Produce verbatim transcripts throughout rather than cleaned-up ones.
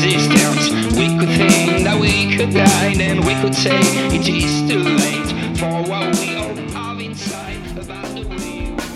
existence. We could think that we could die, then we could say it is too late for what we all have inside about the way we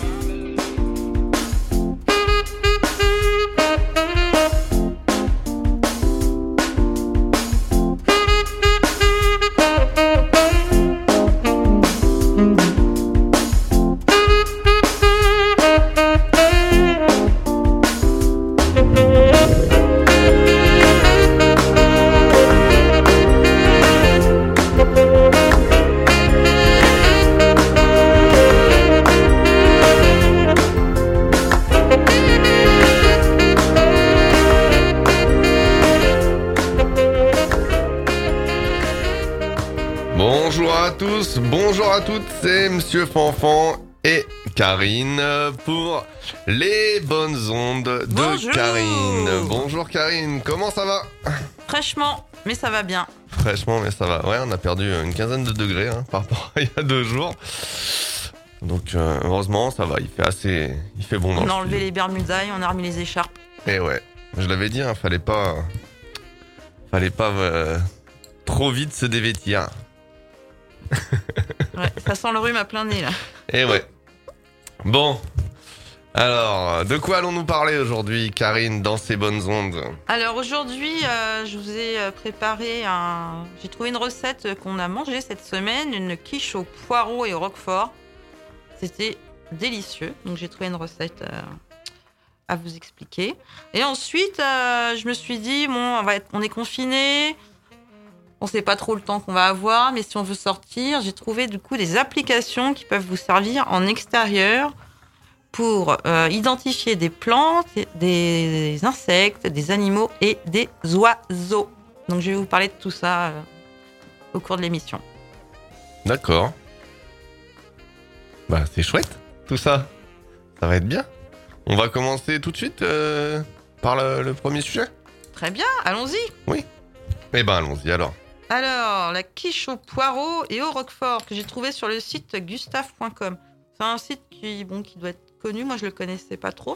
Bonjour à tous, bonjour à toutes, c'est Monsieur Fanfan et Karine pour les bonnes ondes de Bonjour. Karine. Bonjour Karine, comment ça va? Fraîchement, mais ça va bien. Fraîchement, mais ça va. Ouais, on a perdu une quinzaine de degrés hein, par rapport à il y a deux jours. Donc euh, heureusement, ça va, il fait assez... Il fait bon dans On le a enlevé studio. les bermudailles, on a remis les écharpes. Et ouais, je l'avais dit, hein, fallait pas... Fallait pas euh, trop vite se dévêtir. Ouais, ça sent le rhume à plein nez là. Et ouais. Bon. Alors, de quoi allons-nous parler aujourd'hui, Karine, dans ces bonnes ondes? Alors aujourd'hui, euh, je vous ai euh, préparé un... J'ai trouvé une recette qu'on a mangée cette semaine, une quiche au poireau et au roquefort. C'était délicieux, donc j'ai trouvé une recette euh, à vous expliquer. Et ensuite, euh, je me suis dit, bon, on, va être... on est confinés, on sait pas trop le temps qu'on va avoir, mais si on veut sortir, j'ai trouvé du coup des applications qui peuvent vous servir en extérieur pour euh, identifier des plantes, des insectes, des animaux et des oiseaux. Donc je vais vous parler de tout ça euh, au cours de l'émission. D'accord. Bah, c'est chouette, tout ça. Ça va être bien. On va commencer tout de suite euh, par le, le premier sujet. Très bien, allons-y. Eh ben, allons-y alors. Alors, la quiche au poireau et au roquefort que j'ai trouvé sur le site gustave point com. C'est un site qui, bon, qui doit être connu, moi je le connaissais pas trop.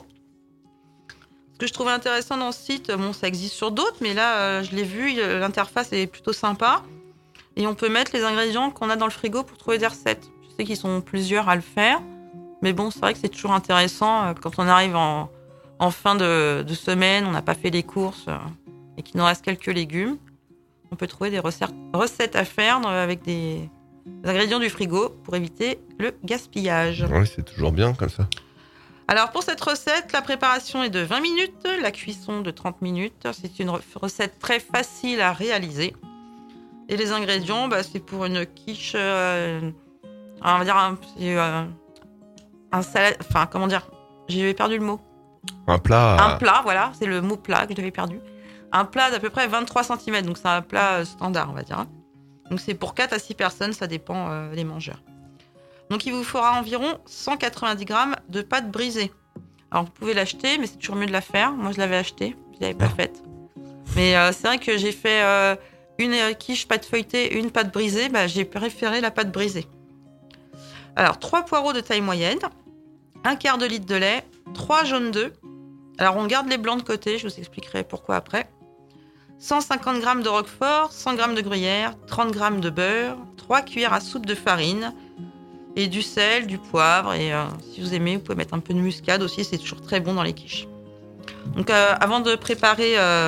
Ce que je trouvais intéressant dans ce site, bon, ça existe sur d'autres, mais là, euh, je l'ai vu, l'interface est plutôt sympa. Et on peut mettre les ingrédients qu'on a dans le frigo pour trouver des recettes. Je sais qu'ils sont plusieurs à le faire, mais bon, c'est vrai que c'est toujours intéressant euh, quand on arrive en, en fin de, de semaine, on n'a pas fait les courses euh, et qu'il nous reste quelques légumes. On peut trouver des recettes, recettes à faire euh, avec des, des ingrédients du frigo pour éviter le gaspillage. Oui, c'est toujours bien comme ça. Alors pour cette recette, la préparation est de vingt minutes, la cuisson de trente minutes. C'est une recette très facile à réaliser. Et les ingrédients, bah, c'est pour une quiche, euh, on va dire un, c'est, euh, un salade, enfin comment dire, j'ai perdu le mot. Un plat... Un plat, voilà, c'est le mot plat que j'avais perdu. Un plat d'à peu près vingt-trois centimètres, donc c'est un plat standard, on va dire. Donc c'est pour quatre à six personnes, ça dépend euh, des mangeurs. Donc il vous faudra environ cent quatre-vingt-dix grammes de pâte brisée. Alors vous pouvez l'acheter, mais c'est toujours mieux de la faire. Moi je l'avais acheté, je l'avais pas faite. Mais euh, c'est vrai que j'ai fait euh, une quiche pâte feuilletée et une pâte brisée, bah, j'ai préféré la pâte brisée. Alors trois poireaux de taille moyenne, un quart de litre de lait, trois jaunes d'œufs. Alors on garde les blancs de côté, je vous expliquerai pourquoi après. cent cinquante grammes de roquefort, cent grammes de gruyère, trente grammes de beurre, trois cuillères à soupe de farine et du sel, du poivre et euh, si vous aimez, vous pouvez mettre un peu de muscade aussi, c'est toujours très bon dans les quiches. Donc euh, avant de préparer euh,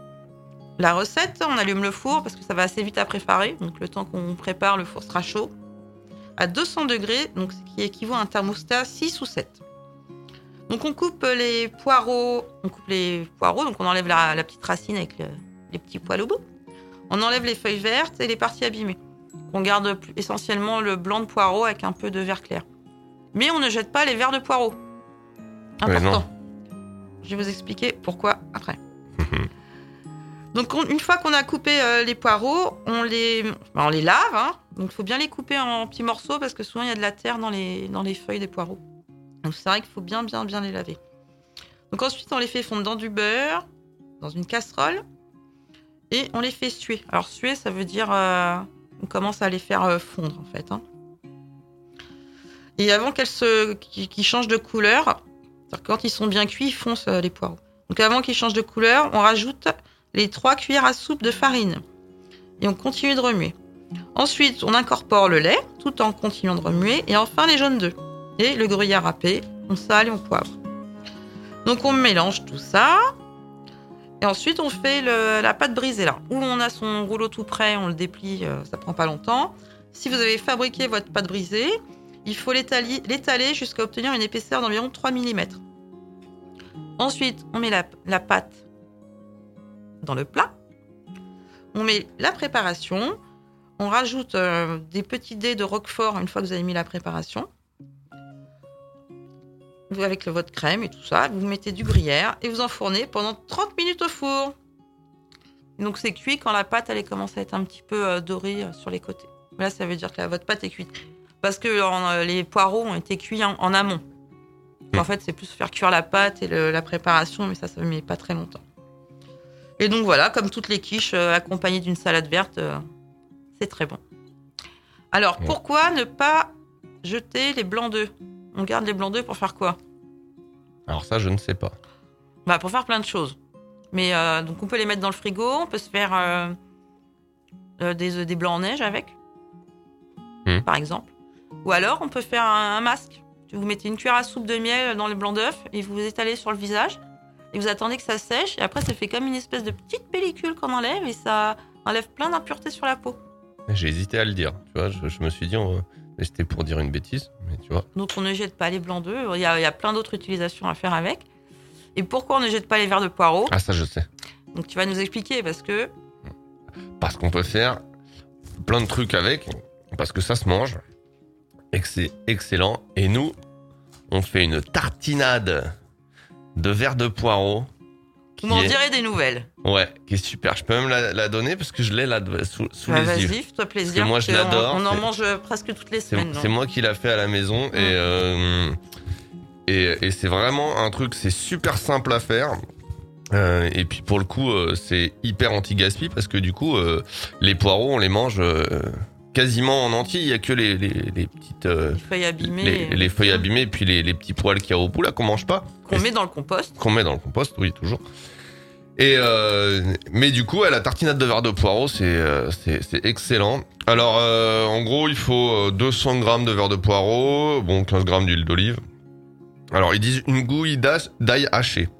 la recette, on allume le four parce que ça va assez vite à préparer. Donc le temps qu'on prépare, le four sera chaud à deux cents degrés, donc ce qui équivaut à un thermostat six ou sept. Donc on coupe les poireaux, on coupe les poireaux, donc on enlève la, la petite racine avec le, les petits poils au bout. On enlève les feuilles vertes et les parties abîmées. On garde plus, essentiellement le blanc de poireau avec un peu de vert clair. Mais on ne jette pas les verts de poireau. Important. Ouais, je vais vous expliquer pourquoi après. Donc on, une fois qu'on a coupé euh, les poireaux, on les, ben, on les lave. Hein. Donc il faut bien les couper en petits morceaux parce que souvent il y a de la terre dans les, dans les feuilles des poireaux. Donc c'est vrai qu'il faut bien bien bien les laver. Donc ensuite on les fait fondre dans du beurre, dans une casserole, et on les fait suer. Alors suer, ça veut dire euh, on commence à les faire euh, fondre en fait. Hein. Et avant qu'elles se, qu'ils, qu'ils changent de couleur, c'est-à-dire que quand ils sont bien cuits, ils foncent euh, les poireaux. Donc avant qu'ils changent de couleur, on rajoute les trois cuillères à soupe de farine. Et on continue de remuer. Ensuite, on incorpore le lait tout en continuant de remuer. Et enfin, les jaunes d'œufs. Et le gruyère râpé, on sale et on poivre. Donc, on mélange tout ça. Et ensuite, on fait le, la pâte brisée là. Où on a son rouleau tout prêt, on le déplie, euh, ça prend pas longtemps. Si vous avez fabriqué votre pâte brisée, il faut l'étaler, l'étaler jusqu'à obtenir une épaisseur d'environ trois millimètres. Ensuite, on met la, la pâte dans le plat. On met la préparation. On rajoute euh, des petits dés de roquefort une fois que vous avez mis la préparation. Vous, avec le, votre crème et tout ça, vous mettez du gruyère et vous enfournez pendant trente minutes au four. Et donc c'est cuit quand la pâte elle commence à être un petit peu euh, dorée euh, sur les côtés. Là, ça veut dire que la, votre pâte est cuite. Parce que en, euh, les poireaux ont été cuits en, en amont. Mmh. En fait, c'est plus faire cuire la pâte et le, la préparation, mais ça, ça ne met pas très longtemps. Et donc voilà, comme toutes les quiches euh, accompagnées d'une salade verte, euh, c'est très bon. Alors, pourquoi ne pas jeter les blancs d'œufs ? On garde les blancs d'œufs pour faire quoi ? Alors ça, je ne sais pas. Bah, pour faire plein de choses. Mais euh, donc, on peut les mettre dans le frigo, on peut se faire euh, euh, des, des blancs en neige avec, mmh. par exemple. Ou alors, on peut faire un, un masque. Vous mettez une cuillère à soupe de miel dans les blancs d'œufs et vous étalez sur le visage. Et vous attendez que ça sèche. Et après, ça fait comme une espèce de petite pellicule qu'on enlève et ça enlève plein d'impuretés sur la peau. J'ai hésité à le dire. Tu vois, je, je me suis dit... On... Mais c'était pour dire une bêtise, mais tu vois. Donc on ne jette pas les blancs d'œufs. Il y a, il y a plein d'autres utilisations à faire avec. Et pourquoi on ne jette pas les verres de poireaux ? Ah, ça je sais. Donc tu vas nous expliquer parce que... Parce qu'on peut faire plein de trucs avec, parce que ça se mange, et que c'est excellent. Et nous, on fait une tartinade de verres de poireaux. Vous m'en est... direz des nouvelles. Ouais, qui est super. Je peux même la, la donner parce que je l'ai là sous, sous bah, les vas-y, yeux. Vas-y, fais-toi plaisir. Parce que moi, je l'adore. On, on en mange presque toutes les semaines. C'est, c'est moi qui l'a fait à la maison. Mmh. Et, euh, et, et c'est vraiment un truc, c'est super simple à faire. Euh, et puis pour le coup, euh, c'est hyper anti-gaspi parce que du coup, euh, les poireaux, on les mange... Euh, quasiment en entier, il y a que les, les, les petites euh, les feuilles abîmées, les, et... les feuilles abîmées, et puis les, les petits poils qu'il y a au bout là qu'on mange pas, qu'on et met dans le compost, qu'on met dans le compost, oui toujours. Et euh, mais du coup, la tartinade de verre de poireaux, c'est euh, c'est, c'est excellent. Alors euh, en gros, il faut deux cents grammes de verre de poireaux, bon quinze grammes d'huile d'olive. Alors ils disent une gouille d'ail haché.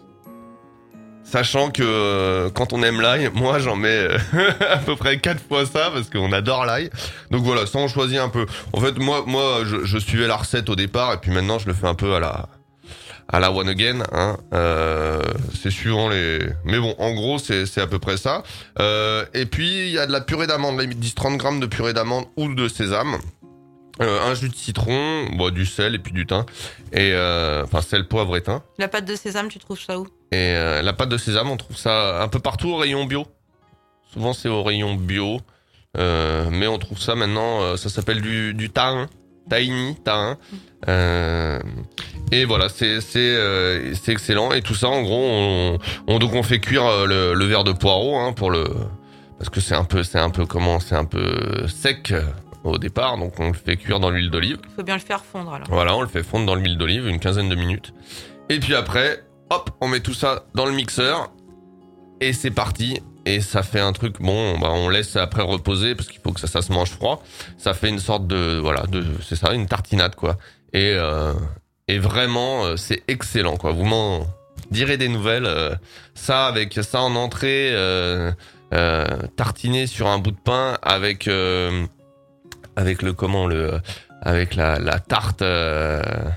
Sachant que euh, quand on aime l'ail, moi j'en mets euh, à peu près quatre fois ça parce qu'on adore l'ail. Donc voilà, ça on choisit un peu. En fait, moi, moi, je, je suivais la recette au départ et puis maintenant je le fais un peu à la à la one again. Hein. Euh, c'est suivant les. Mais bon, en gros, c'est c'est à peu près ça. Euh, et puis il y a de la purée d'amande. Là, ils disent trente grammes de purée d'amande ou de sésame. Euh, un jus de citron, bon, du sel et puis du thym. Et euh, enfin sel, poivre et thym. La pâte de sésame, tu trouves ça où ? Et euh, la pâte de sésame, on trouve ça un peu partout au rayon bio. Souvent, c'est au rayon bio. Euh, mais on trouve ça maintenant, euh, ça s'appelle du, du tahin. Tahini, tahin. Euh, et voilà, c'est, c'est, euh, c'est excellent. Et tout ça, en gros, on, on, donc on fait cuire le, le verre de poireau, hein, pour le, parce que c'est un peu, c'est un peu comment, c'est un peu sec au départ. Donc on le fait cuire dans l'huile d'olive. Il faut bien le faire fondre alors. Voilà, on le fait fondre dans l'huile d'olive une quinzaine de minutes. Et puis après, hop, on met tout ça dans le mixeur et c'est parti. Et ça fait un truc, bon, bah on laisse après reposer parce qu'il faut que ça, ça se mange froid. Ça fait une sorte de, voilà, de, c'est ça, une tartinade quoi. Et euh, et vraiment, c'est excellent quoi. Vous m'en direz des nouvelles. Euh, ça avec ça en entrée, euh, euh, tartiné sur un bout de pain avec euh, avec le comment le avec la la tarte. Euh,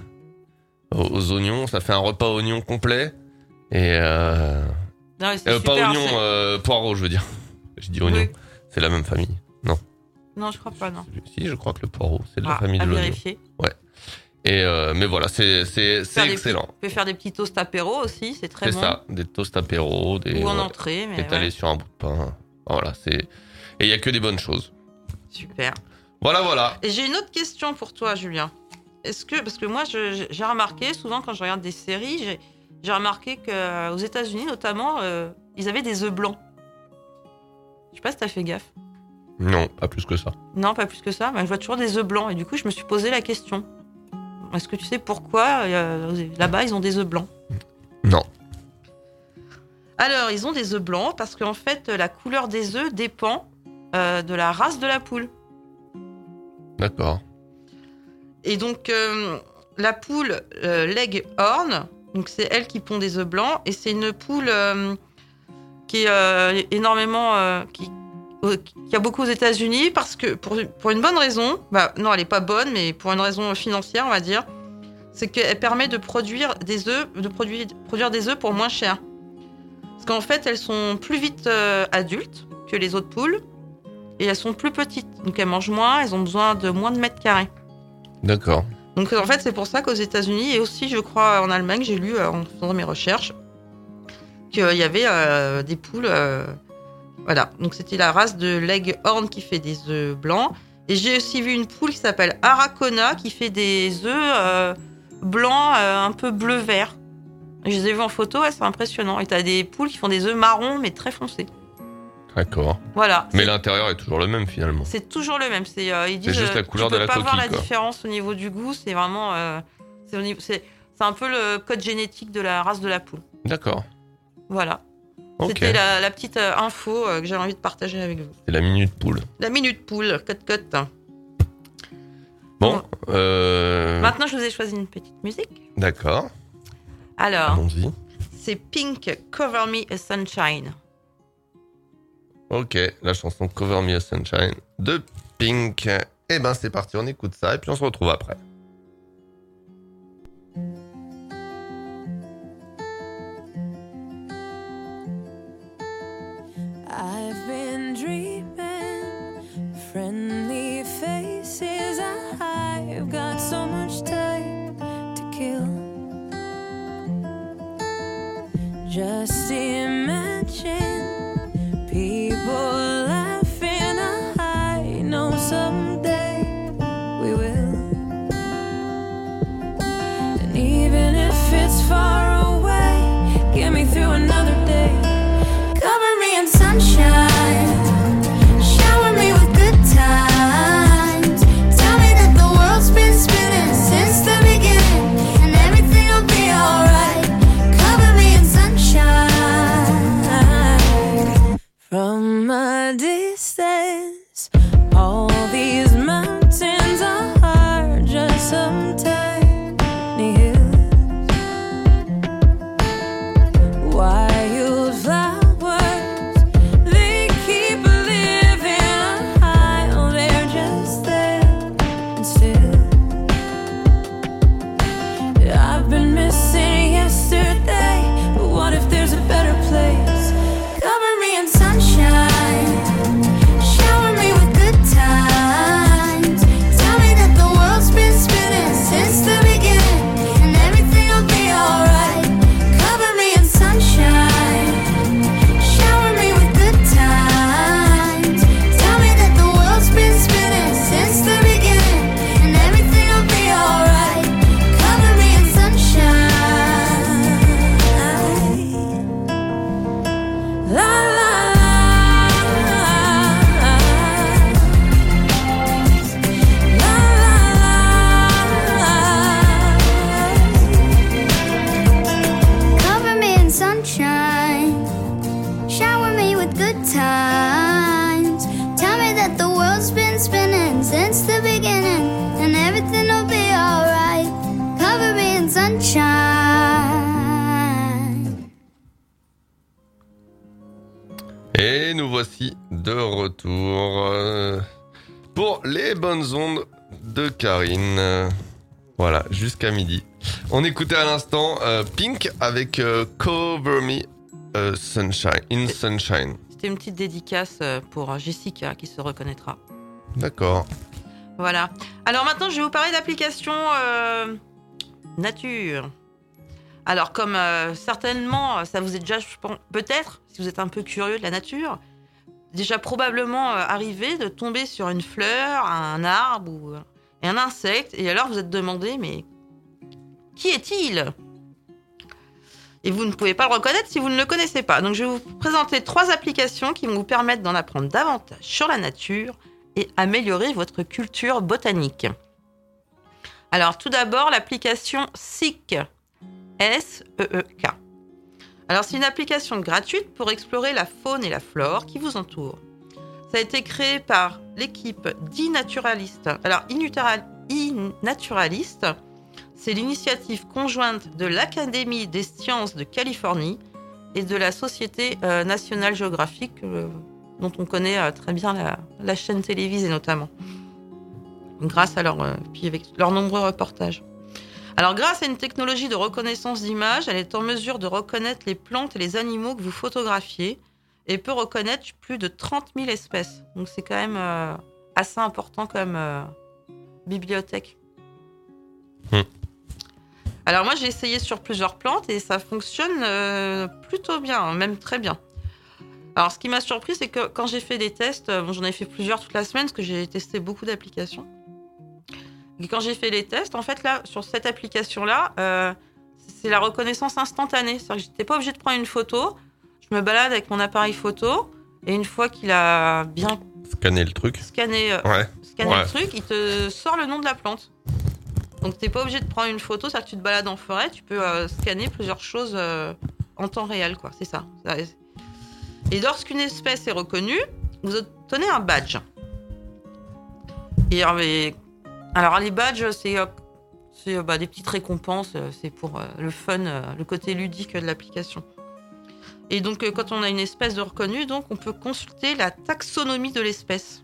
aux oignons, ça fait un repas oignon complet et euh, non, c'est euh, super, pas oignon, c'est... euh, poireau, je veux dire. Je dis oignon, oui. C'est la même famille. Non. Non, je crois pas, non. Si, je crois que le poireau, c'est de la ah, famille de l'oignon. Vérifier. Ouais. Et euh, mais voilà, c'est c'est c'est excellent. Petits, on peut faire des petits toasts apéro aussi, c'est très c'est bon. C'est ça, des toasts apéro, des ou en ouais, entrée, mais étalés ouais. sur un bout de pain. Voilà, c'est et il y a que des bonnes choses. Super. Voilà, voilà. Et j'ai une autre question pour toi, Julien. Est-ce que, parce que moi, je, j'ai remarqué, souvent quand je regarde des séries, j'ai, j'ai remarqué qu'aux États-Unis, notamment, euh, ils avaient des œufs blancs. Je sais pas si t'as fait gaffe. Non, pas plus que ça. Non, pas plus que ça, mais je vois toujours des œufs blancs. Et du coup, je me suis posé la question. Est-ce que tu sais pourquoi euh, là-bas, ils ont des œufs blancs ? Non. Alors, ils ont des œufs blancs parce qu'en fait, la couleur des œufs dépend euh, de la race de la poule. D'accord. Et donc, euh, la poule euh, Leghorn, donc c'est elle qui pond des œufs blancs, et c'est une poule euh, qui est euh, énormément, euh, qui, euh, qui a beaucoup aux États-Unis parce que pour, pour une bonne raison, bah non, elle est pas bonne, mais pour une raison financière, on va dire, c'est qu'elle permet de produire des œufs, de produire, produire des œufs pour moins cher. Parce qu'en fait, elles sont plus vite euh, adultes que les autres poules, et elles sont plus petites, donc elles mangent moins, elles ont besoin de moins de mètres carrés. D'accord. Donc en fait, c'est pour ça qu'aux États-Unis et aussi, je crois, en Allemagne, j'ai lu euh, en faisant mes recherches qu'il y avait euh, des poules. Euh, voilà. Donc c'était la race de Leghorn qui fait des œufs blancs. Et j'ai aussi vu une poule qui s'appelle Aracona qui fait des œufs euh, blancs euh, un peu bleu-vert. Et je les ai vus en photo, ouais, c'est impressionnant. Et t'as des poules qui font des œufs marrons mais très foncés. D'accord. Voilà. Mais c'est... l'intérieur est toujours le même finalement. C'est toujours le même. C'est, euh, ils disent, C'est juste la couleur tu peux de la pas coquille, voir la quoi. différence au niveau du goût. C'est vraiment, euh, c'est, au niveau, c'est, c'est un peu le code génétique de la race de la poule. D'accord. Voilà. Ok. C'était la, la petite euh, info euh, que j'avais envie de partager avec vous. C'est la minute poule. La minute poule, cote cote. Bon. Bon. Euh... Maintenant, je vous ai choisi une petite musique. D'accord. Alors, Allons-y. c'est Pink, Cover Me a Sunshine. Ok, la chanson Cover Me a Sunshine de Pink. Eh ben c'est parti, on écoute ça et puis on se retrouve après. I've been dreaming, friendly faces. I've got so much time to kill. Just imagine people laughing. I know someday we will. And even if it's far away, get me through another day. Cover me in sunshine, shower me with good times. Tell me that the world's been spinning since the beginning, and everything will be alright. Cover me in sunshine. From a distance, all these mountains are just some tiny hills. Wildflowers, they keep living high. Oh, they're just there and still. I've been missing yesterday, but what if there's a better place? Cover me in sunshine, shower me with good times. Tell me that the world's been spinning since the beginning, and everything will be alright. Cover me in sunshine, shower me with good times. Tell me that the world's been spinning since the beginning, and everything will be alright. Cover me in sunshine. La la la, la la la. Cover me in sunshine, shower me with good times. Tell me that the world's been spinning since the beginning, and everything will be alright. Cover me in sunshine. Et nous voici de retour euh, pour les bonnes ondes de Karine. Euh, Voilà, jusqu'à midi. On écoutait à l'instant euh, Pink avec euh, Cover Me euh, Sunshine, in Sunshine. C'était une petite dédicace euh, pour Jessica qui se reconnaîtra. D'accord. Voilà. Alors maintenant, je vais vous parler d'applications euh, nature. Alors, comme euh, certainement, ça vous est déjà, je pense, peut-être, si vous êtes un peu curieux de la nature, déjà probablement euh, arrivé de tomber sur une fleur, un arbre ou euh, un insecte, et alors vous êtes demandé, mais qui est-il ? Et vous ne pouvez pas le reconnaître si vous ne le connaissez pas. Donc, je vais vous présenter trois applications qui vont vous permettre d'en apprendre davantage sur la nature et améliorer votre culture botanique. Alors, tout d'abord, l'application Seek. S E E K. Alors, c'est une application gratuite pour explorer la faune et la flore qui vous entourent. Ça a été créé par l'équipe d'e-Naturalist. Alors, e-Naturalist, c'est l'initiative conjointe de l'Académie des sciences de Californie et de la Société euh, nationale géographique, euh, dont on connaît euh, très bien la, la chaîne télévisée notamment, grâce à leur, euh, puis avec leurs nombreux reportages. Alors, grâce à une technologie de reconnaissance d'images, elle est en mesure de reconnaître les plantes et les animaux que vous photographiez et peut reconnaître plus de trente mille espèces. Donc, c'est quand même euh, assez important comme euh, bibliothèque. Mmh. Alors, moi, j'ai essayé sur plusieurs plantes et ça fonctionne euh, plutôt bien, même très bien. Alors, ce qui m'a surpris, c'est que quand j'ai fait des tests, bon, j'en ai fait plusieurs toute la semaine parce que j'ai testé beaucoup d'applications. Et quand j'ai fait les tests, en fait, là, sur cette application-là, euh, c'est la reconnaissance instantanée. C'est-à-dire que j'étais pas obligée de prendre une photo. Je me balade avec mon appareil photo et une fois qu'il a bien Scanner le truc. scanné, euh, Ouais. scanné Ouais. le truc, il te sort le nom de la plante. Donc, t'es pas obligé de prendre une photo. C'est-à-dire que tu te balades en forêt, tu peux euh, scanner plusieurs choses euh, en temps réel, quoi. C'est ça. Et lorsqu'une espèce est reconnue, vous obtenez un badge. Et, et alors, les badges, c'est, euh, c'est euh, bah, des petites récompenses. euh, C'est pour euh, le fun, euh, le côté ludique de l'application. Et donc, euh, quand on a une espèce de reconnue, donc, on peut consulter la taxonomie de l'espèce.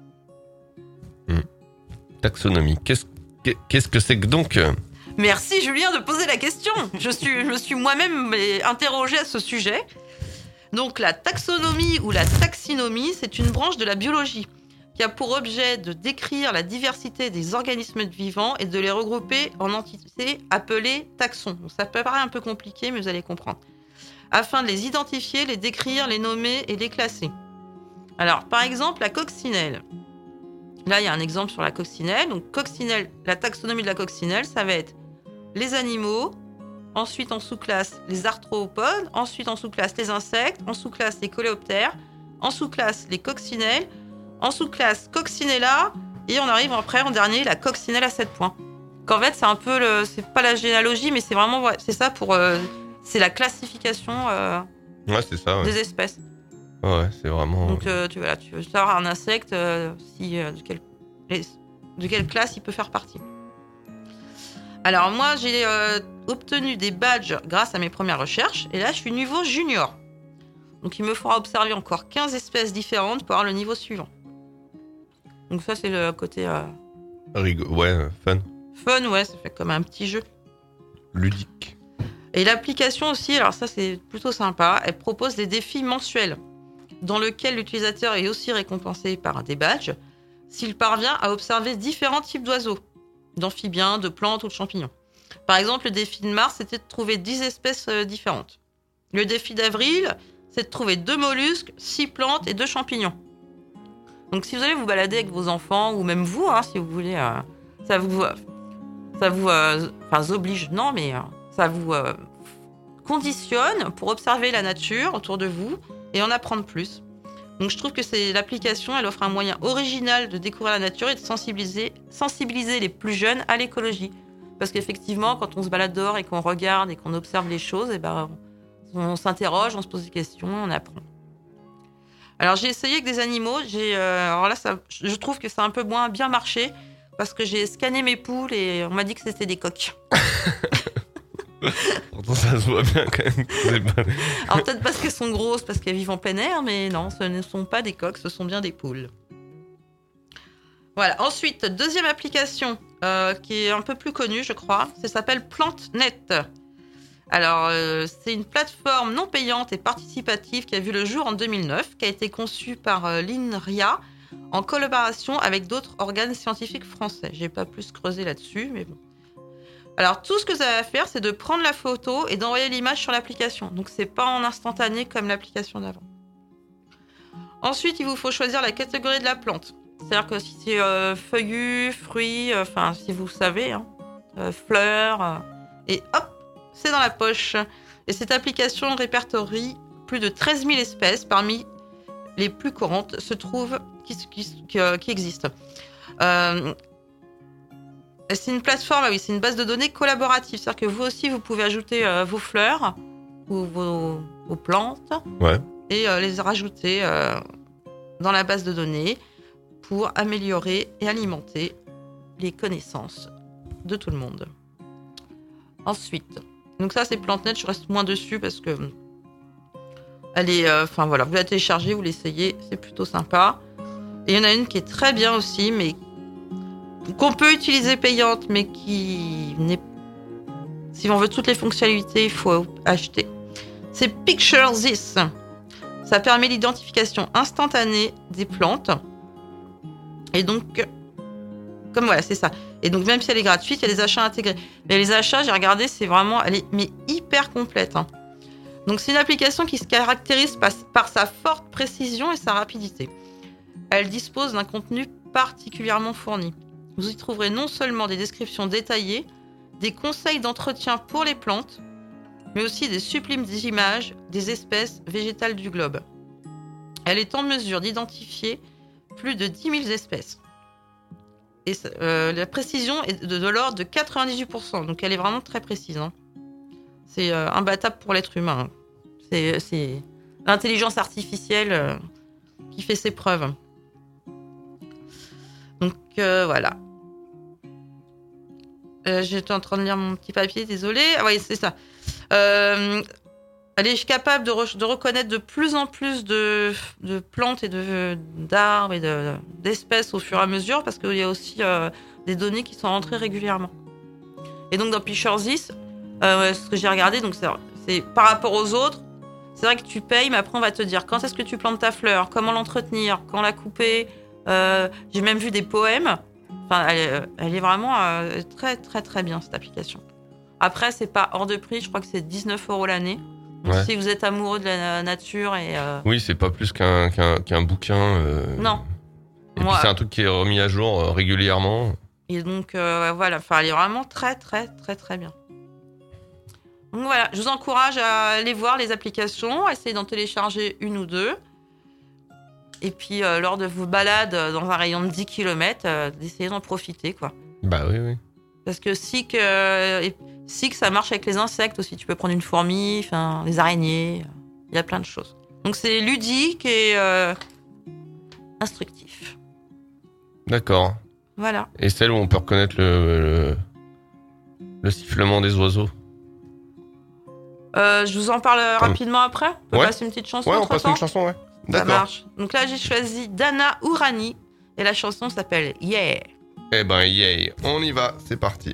Taxonomie. Qu'est-ce, qu'est- qu'est-ce que c'est que donc euh, Merci, Julien, de poser la question. Je, suis, je me suis moi-même euh, interrogée à ce sujet. Donc, la taxonomie ou la taxinomie, c'est une branche de la biologie qui a pour objet de décrire la diversité des organismes vivants et de les regrouper en entités appelées taxons. Donc, ça peut paraître un peu compliqué, mais vous allez comprendre. Afin de les identifier, les décrire, les nommer et les classer. Alors, par exemple, la coccinelle. Là, il y a un exemple sur la coccinelle. Donc, coccinelle, la taxonomie de la coccinelle, ça va être les animaux, ensuite en sous-classe les arthropodes, ensuite en sous-classe les insectes, en sous-classe les coléoptères, en sous-classe les coccinelles, en sous-classe Coccinella, et on arrive après en dernier la coccinelle à sept points. Qu'en fait, c'est un peu le, c'est pas la généalogie, mais c'est vraiment, ouais, c'est ça pour, euh, c'est la classification euh, Ouais, c'est ça. Ouais, des espèces. ouais c'est vraiment. Donc, euh, tu, voilà, tu veux savoir un insecte, euh, si, euh, de, quelle, de quelle classe il peut faire partie. Alors, moi, j'ai euh, obtenu des badges grâce à mes premières recherches, et là, je suis niveau junior. Donc, il me faudra observer encore quinze espèces différentes pour avoir le niveau suivant. Donc, ça, c'est le côté euh, Rigo- ouais, euh, fun. fun, ouais, ça fait comme un petit jeu. Ludique. Et l'application aussi, alors ça, c'est plutôt sympa, elle propose des défis mensuels dans lesquels l'utilisateur est aussi récompensé par des badges s'il parvient à observer différents types d'oiseaux, d'amphibiens, de plantes ou de champignons. Par exemple, le défi de mars, c'était de trouver dix espèces euh, différentes. Le défi d'avril, c'est de trouver deux mollusques, six plantes et deux champignons. Donc, si vous allez vous balader avec vos enfants, ou même vous, hein, si vous voulez, euh, ça vous, euh, ça vous, euh, enfin, oblige, non, mais euh, ça vous euh, conditionne pour observer la nature autour de vous et en apprendre plus. Donc, je trouve que c'est l'application, elle offre un moyen original de découvrir la nature et de sensibiliser, sensibiliser les plus jeunes à l'écologie. Parce qu'effectivement, quand on se balade dehors et qu'on regarde et qu'on observe les choses, et ben, on s'interroge, on se pose des questions, on apprend. Alors, j'ai essayé avec des animaux. J'ai, euh, alors là, ça, je trouve que ça a un peu moins bien marché parce que j'ai scanné mes poules et on m'a dit que c'était des coqs. Pourtant, ça se voit bien quand même. C'est pas... Alors, peut-être parce qu'elles sont grosses, parce qu'elles vivent en plein air, mais non, ce ne sont pas des coqs, ce sont bien des poules. Voilà. Ensuite, deuxième application euh, qui est un peu plus connue, je crois. Ça s'appelle PlanteNet. Alors, euh, c'est une plateforme non payante et participative qui a vu le jour en deux mille neuf, qui a été conçue par euh, l'INRIA en collaboration avec d'autres organes scientifiques français. J'ai pas plus creusé là-dessus, mais bon. Alors, tout ce que vous avez à faire, c'est de prendre la photo et d'envoyer l'image sur l'application. Donc, c'est pas en instantané comme l'application d'avant. Ensuite, il vous faut choisir la catégorie de la plante. C'est-à-dire que si c'est euh, feuillu, fruits, enfin, euh, si vous savez, hein, euh, fleurs, euh, et hop, c'est dans la poche. Et cette application répertorie plus de treize mille espèces. Parmi les plus courantes se trouvent qui, qui, qui, euh, qui existent. Euh, c'est une plateforme, ah oui, c'est une base de données collaborative. C'est-à-dire que vous aussi, vous pouvez ajouter euh, vos fleurs ou vos, vos plantes Ouais. et euh, les rajouter euh, dans la base de données pour améliorer et alimenter les connaissances de tout le monde. Ensuite, donc ça c'est PlanteNet, je reste moins dessus parce que elle est, enfin euh, voilà, vous la téléchargez, vous l'essayez, c'est plutôt sympa. Et il y en a une qui est très bien aussi, mais qu'on peut utiliser payante, mais qui n'est, si on veut toutes les fonctionnalités, il faut acheter. C'est Picture This. Ça permet l'identification instantanée des plantes. Et donc, comme voilà, c'est ça. Et donc, même si elle est gratuite, il y a des achats intégrés. Mais les achats, j'ai regardé, c'est vraiment, elle est mais hyper complète. Hein. Donc, c'est une application qui se caractérise par, par sa forte précision et sa rapidité. Elle dispose d'un contenu particulièrement fourni. Vous y trouverez non seulement des descriptions détaillées, des conseils d'entretien pour les plantes, mais aussi des sublimes images des espèces végétales du globe. Elle est en mesure d'identifier plus de dix mille espèces. Et euh, la précision est de, de l'ordre de quatre-vingt-dix-huit pour cent, donc elle est vraiment très précise. Hein. C'est euh, imbattable pour l'être humain. Hein. C'est, c'est l'intelligence artificielle euh, qui fait ses preuves. Donc euh, voilà. Euh, j'étais en train de lire mon petit papier, désolé. Ah oui, c'est ça. Euh, elle est capable de, re- de reconnaître de plus en plus de, de plantes et de, d'arbres et de, d'espèces au fur et à mesure parce qu'il y a aussi euh, des données qui sont rentrées régulièrement. Et donc dans Picture This, euh, ce que j'ai regardé, donc c'est, c'est par rapport aux autres, c'est vrai que tu payes, mais après on va te dire quand est-ce que tu plantes ta fleur, comment l'entretenir, quand la couper. Euh, j'ai même vu des poèmes. Enfin, elle est, elle est vraiment euh, très très très bien cette application. Après, c'est pas hors de prix, je crois que c'est dix-neuf euros l'année. Donc, Ouais. si vous êtes amoureux de la nature et. Euh... Oui, c'est pas plus qu'un, qu'un, qu'un bouquin. Euh... Non. Et Moi- puis c'est un truc qui est remis à jour euh, régulièrement. Et donc, euh, voilà, enfin, elle est vraiment très très très très bien. Donc voilà, je vous encourage à aller voir les applications, à essayer d'en télécharger une ou deux. Et puis, euh, lors de vos balades dans un rayon de dix kilomètres, euh, d'essayer d'en profiter, quoi. Bah oui, oui. Parce que si que, euh, si que ça marche avec les insectes aussi, tu peux prendre une fourmi, enfin, les araignées, il y a plein de choses. Donc c'est ludique et euh, instructif. D'accord. Voilà. Et celle où on peut reconnaître le, le, le sifflement des oiseaux. Euh, je vous en parle Comme- rapidement après. On peut Ouais. passer une petite chanson Ouais, on entre passe temps. une chanson, ouais. Ça D'accord. marche. Donc là, j'ai choisi Dana Ourani et la chanson s'appelle Yeah. Eh ben, yay. On y va, c'est parti.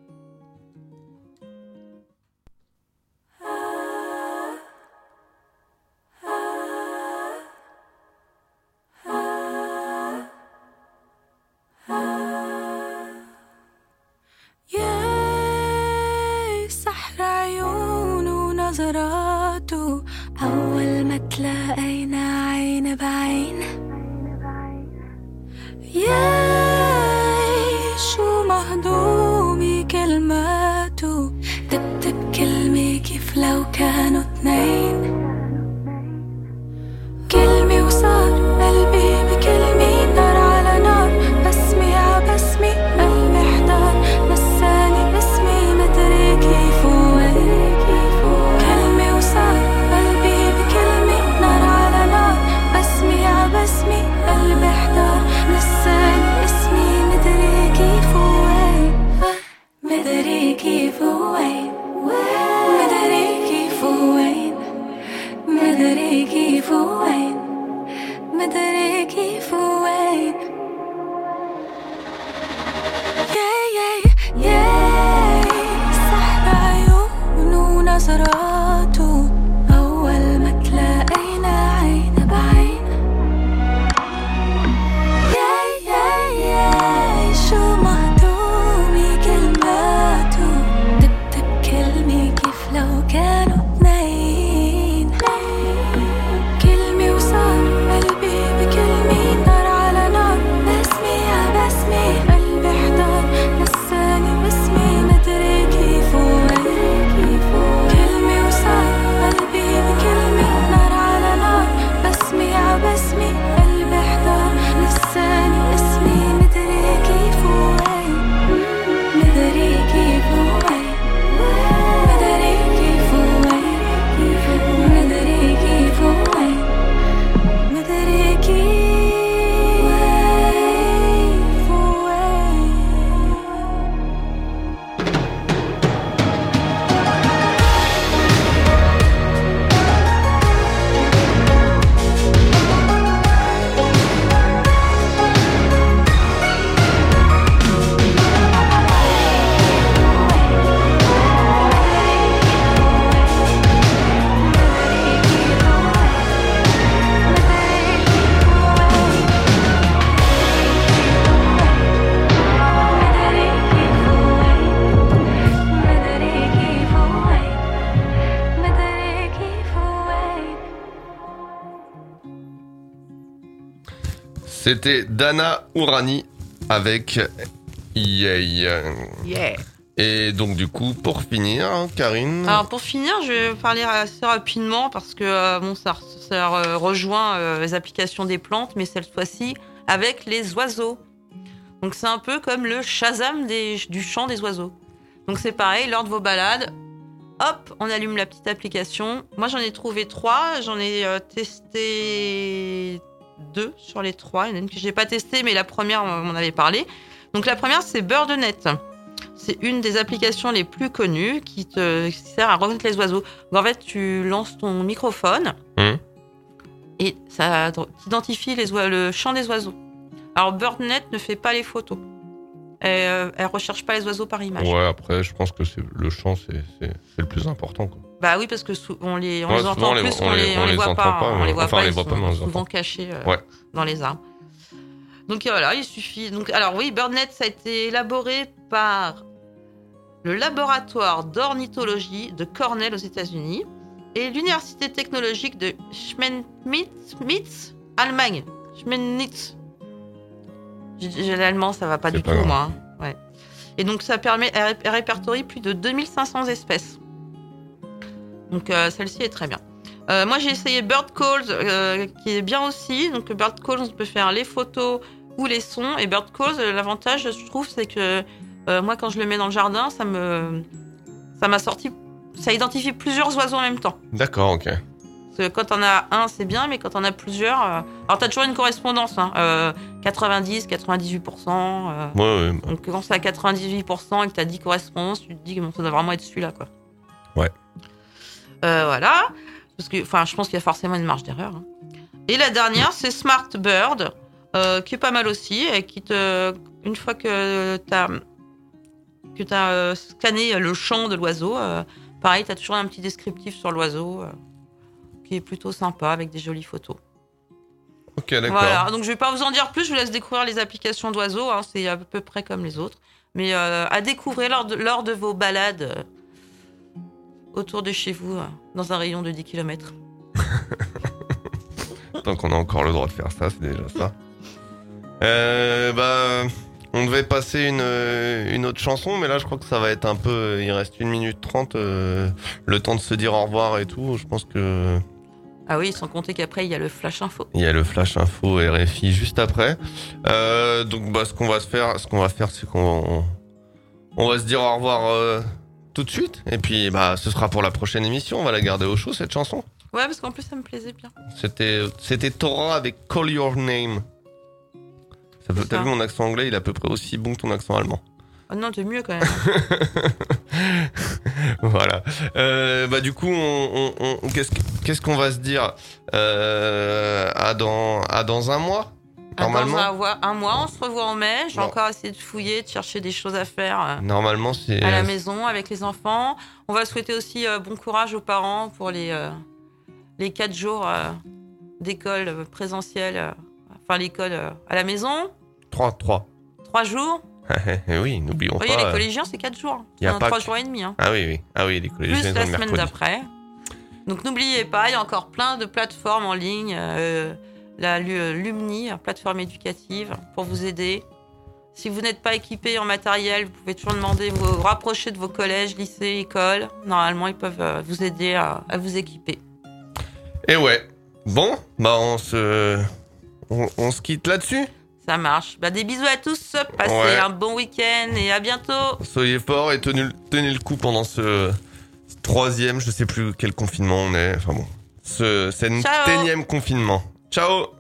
يا سحر عيونه ونظراته أول ما تلاقينا عين بعين يا شو مهضومي كلماته دبدب كلمة كيف لو كانوا اتنين كلمة وصار قلبي بكلمة نار على نار بسمي عبسمي قلبي احتار نساني اسمي مدري كيف وين كلمة وصار قلبي بكلمة نار على نار بسمي عبسمي قلبي احتار نساني اسمي مدري كيف وين مدري كيف وين مدري كيف وين مدري كيف وين مدري كيف وين يا يا يا سحر عيونه ونظراته أول ما تلاقينا عين بعين يا يا يا شو مهضومي كلماته دبدب كلمة كيف لو كانوا اتنين كلمة وصار قلبي بكلمة نار على نار بسمي عبسمي قلبي احتار نساني باسمي مدري كيف وين كلمة وصار C'était Dana Ourani avec Yay. Yeah. Et donc du coup, pour finir, Karine. Alors pour finir, je vais parler assez rapidement parce que euh, bon, ça, ça euh, rejoint euh, les applications des plantes, mais cette fois-ci avec les oiseaux. Donc c'est un peu comme le Shazam des, du chant des oiseaux. Donc c'est pareil, lors de vos balades, hop, on allume la petite application. Moi j'en ai trouvé trois, j'en ai euh, testé deux sur les trois. Il y en a une que j'ai pas testée, mais la première on m'en avait parlé. Donc la première c'est BirdNet. C'est une des applications les plus connues qui te qui sert à reconnaître les oiseaux. Donc, en fait, tu lances ton microphone Mmh. et ça t'identifie les oiseaux, le chant des oiseaux. Alors BirdNet ne fait pas les photos. Elle, elle recherche pas les oiseaux par image. Ouais, après, je pense que c'est le chant, c'est, c'est, c'est le plus important, quoi. Bah oui, parce que sou- on les, on Ouais, les souvent, entend on les- plus on qu'on les- les, on on les les voit entend pas. pas, On mais- les voit enfin, pas, on les ils voit pas, sont mais on les souvent entend. cachés euh, Ouais. dans les arbres. Donc voilà, il suffit. Donc alors oui, BirdNet ça a été élaboré par le laboratoire d'ornithologie de Cornell aux États-Unis et l'université technologique de Schmennitz, Allemagne. Schmennitz. J'ai- j'ai L'allemand, ça va pas C'est du pas tout, grave. moi. hein. Ouais. Et donc ça permet, elle, elle répertorie plus de deux mille cinq cents espèces. Donc euh, celle-ci est très bien. Euh, moi j'ai essayé Bird Calls, euh, qui est bien aussi. Donc Bird Calls, on peut faire les photos ou les sons. Et Bird Calls, euh, l'avantage, je trouve, c'est que euh, moi quand je le mets dans le jardin, ça me, ça m'a sorti, ça identifie plusieurs oiseaux en même temps. D'accord, ok. Parce que quand on a un, c'est bien, mais quand on a plusieurs, euh... alors t'as toujours une correspondance, hein, euh, quatre-vingt-dix, quatre-vingt-dix-huit pour cent. Euh... Ouais, ouais. Donc quand c'est à quatre-vingt-dix-huit pour cent et que t'as dix correspondances, tu te dis que bon, ça doit vraiment être celui-là, quoi. Ouais. Euh, voilà. Parce que, enfin, je pense qu'il y a forcément une marge d'erreur. hein. Et la dernière, c'est Smart Bird, euh, qui est pas mal aussi, et qui te, une fois que t'as que t'as euh, scanné le chant de l'oiseau, euh, pareil, t'as toujours un petit descriptif sur l'oiseau, euh, qui est plutôt sympa avec des jolies photos. Ok, d'accord. Voilà. Donc je vais pas vous en dire plus, je vous laisse découvrir les applications d'oiseaux. hein, c'est à peu près comme les autres, mais euh, à découvrir lors de, lors de vos balades. euh, autour de chez vous, euh, dans un rayon de dix kilomètres. Tant qu'on a encore le droit de faire ça, c'est déjà ça. Euh, bah, on devait passer une, une autre chanson, mais là, je crois que ça va être un peu... Il reste une minute trente, euh, le temps de se dire au revoir et tout. Je pense que... Ah oui, sans compter qu'après, il y a le flash info. Il y a le flash info R F I juste après. Euh, donc, bah, ce qu'on va se faire, ce qu'on va faire, c'est qu'on... On va se dire au revoir... Euh, tout de suite, et puis bah ce sera pour la prochaine émission, on va la garder au chaud cette chanson. Ouais, parce qu'en plus ça me plaisait bien. C'était c'était Torah avec Call Your Name. Ça peut, C'est t'as ça. vu mon accent anglais, il est à peu près aussi bon que ton accent allemand. Oh non, t'es mieux quand même. Voilà. Euh, bah du coup, on, on, on- qu'est-ce que- qu'est-ce qu'on va se dire euh, à dans à dans un mois normalement. Dans un, mois- un mois, on se revoit en mai. J'ai Non. encore essayé de fouiller, de chercher des choses à faire euh, Normalement, c'est à la maison avec les enfants. On va souhaiter aussi euh, bon courage aux parents pour les euh, les quatre jours euh, d'école euh, présentielle, euh, enfin l'école euh, à la maison. trois trois. Trois jours. Oui, n'oublions Vous voyez, pas. les collégiens, c'est quatre jours. y a C'est pas trois que- jours et demi. Hein. Ah oui, oui. Ah oui, les collégiens Plus ils la ont le semaine mercredi. d'après. Donc n'oubliez pas, il y a encore plein de plateformes en ligne. euh, la Lu- Lumni, plateforme éducative, pour vous aider. Si vous n'êtes pas équipé en matériel, vous pouvez toujours demander, vous rapprocher de vos collèges, lycées, écoles. Normalement, ils peuvent euh, vous aider à, à vous équiper. Et ouais. Bon, bah on se on, on se quitte là-dessus. Ça marche. Bah, des bisous à tous. Passez Ouais. un bon week-end et à bientôt. Soyez forts et tenez, tenez le coup pendant ce, ce troisième, je sais plus quel confinement on est. Enfin bon, ce, cet Ciao. énième confinement. Ciao.